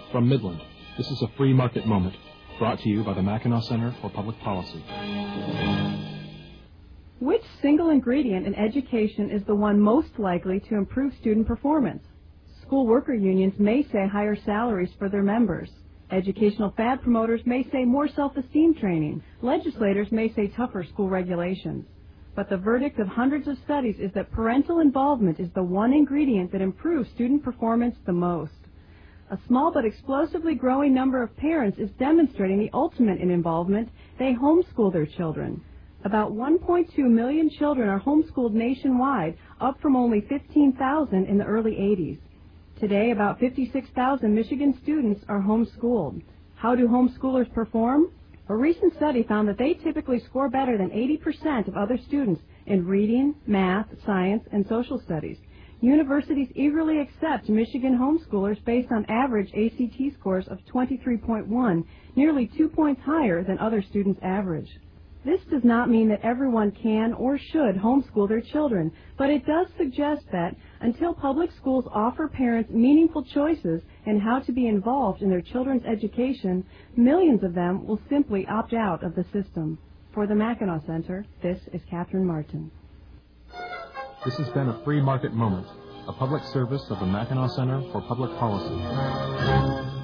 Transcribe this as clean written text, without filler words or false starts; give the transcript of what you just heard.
From Midland, this is a free market moment, brought to you by the Mackinac Center for Public Policy. Which single ingredient in education is the one most likely to improve student performance? School worker unions may say higher salaries for their members. Educational fad promoters may say more self-esteem training. Legislators may say tougher school regulations. But the verdict of hundreds of studies is that parental involvement is the one ingredient that improves student performance the most. A small but explosively growing number of parents is demonstrating the ultimate in involvement. They homeschool their children. About 1.2 million children are homeschooled nationwide, up from only 15,000 in the early 80s. Today, about 56,000 Michigan students are homeschooled. How do homeschoolers perform? A recent study found that they typically score better than 80% of other students in reading, math, science, and social studies. Universities eagerly accept Michigan homeschoolers based on average ACT scores of 23.1, nearly 2 points higher than other students' average. This does not mean that everyone can or should homeschool their children, but it does suggest that until public schools offer parents meaningful choices in how to be involved in their children's education, millions of them will simply opt out of the system. For the Mackinac Center, this is Catherine Martin. This has been a free market moment, a public service of the Mackinac Center for Public Policy.